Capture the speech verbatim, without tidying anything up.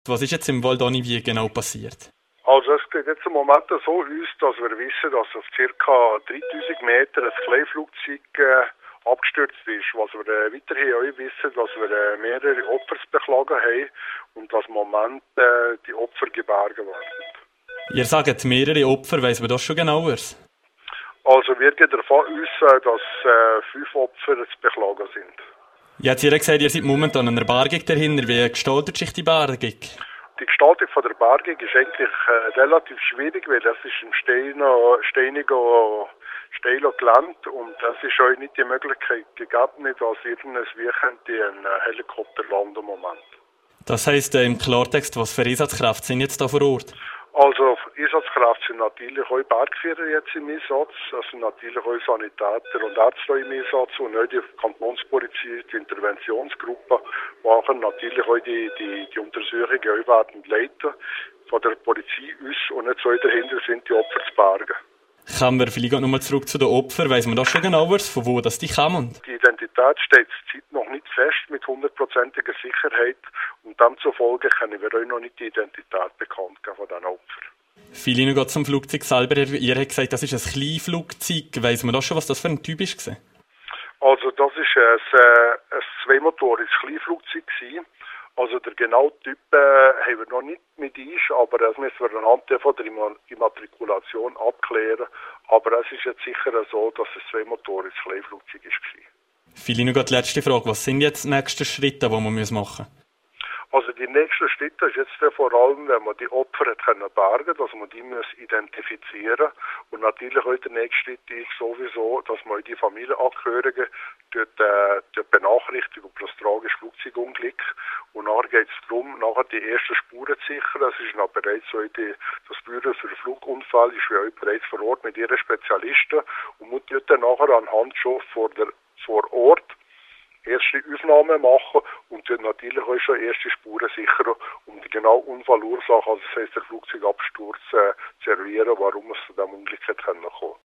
Was ist jetzt im Val d'Olivier genau passiert? Also es geht jetzt im Moment so aus, dass wir wissen, dass auf ca. dreitausend Meter ein Kleinflugzeug äh, abgestürzt ist. Was wir äh, weiterhin auch wissen, dass wir äh, mehrere Opfer zu beklagen haben und dass im Moment äh, die Opfer geborgen werden. Ihr sagt mehrere Opfer, weiss man das schon genaueres? Also wir gehen davon aus, äh, dass äh, fünf Opfer zu beklagen sind. Jetzt ihr gesagt, ihr seid momentan an einer Bergung dahinter. Wie gestaltet sich die Bergung? Die Gestaltung von der Bergung ist eigentlich äh, relativ schwierig, weil das ist im steinigen, steinigen, steilen Gelände und es ist euch nicht die Möglichkeit gegeben, dass irgendein Wie ein Helikopter landen im Moment. Das heisst äh, im Klartext, was für Einsatzkräfte sind jetzt da vor Ort? Also Einsatzkräfte sind natürlich auch Bergführer jetzt im Einsatz, es sind natürlich auch Sanitäter und Ärzte im Einsatz und auch die Kantonspolizei, die Interventionsgruppe, machen natürlich auch die, die, die Untersuchungen auch werden leiten von der Polizei aus und nicht so dahinter sind die Opfer zu bergen. Kommen wir vielleicht nochmal zurück zu den Opfern. Weiss man das schon genaueres, von wo das die kommen? Die Identität steht zurzeit noch nicht fest mit hundertprozentiger Sicherheit und demzufolge können wir euch noch nicht die Identität bekannt geben von diesen Opfern. Viele noch zum Flugzeug selber. Ihr habt gesagt, das ist ein Kleinflugzeug. Weiss man das schon, was das für ein Typ ist? Also das ist ein, äh, ein zweimotoriges Kleinflugzeug gewesen. Also der genaue Typ äh, haben wir noch nicht mit uns, aber das müssen wir anhand von der Immatrikulation abklären. Aber es ist jetzt sicher so, dass es ein zweimotoriges Kleinflugzeug war. Viele noch die letzte Frage. Was sind jetzt die nächsten Schritte, die wir machen müssen? Also die nächsten Schritte ist jetzt vor allem, wenn man die Opfer hat können bergen, dass man die muss identifizieren und natürlich auch der nächste Schritt ist sowieso, dass man die Familienangehörigen dort, äh, dort benachrichtigt über das tragische Flugzeugunglück und nachher geht es darum, nachher die ersten Spuren zu sichern. Das ist noch bereits so die, das Büro für Flugunfall ist wie auch bereits vor Ort mit ihren Spezialisten und muss dort dann nachher anhand schon vor, der, vor Ort erste Aufnahmen machen und dann natürlich auch schon erste Spuren sichern, um die genaue Unfallursache, also das heisst der Flugzeugabsturz, äh, zu eruieren, warum es zu diesem Unglück kommen konnte.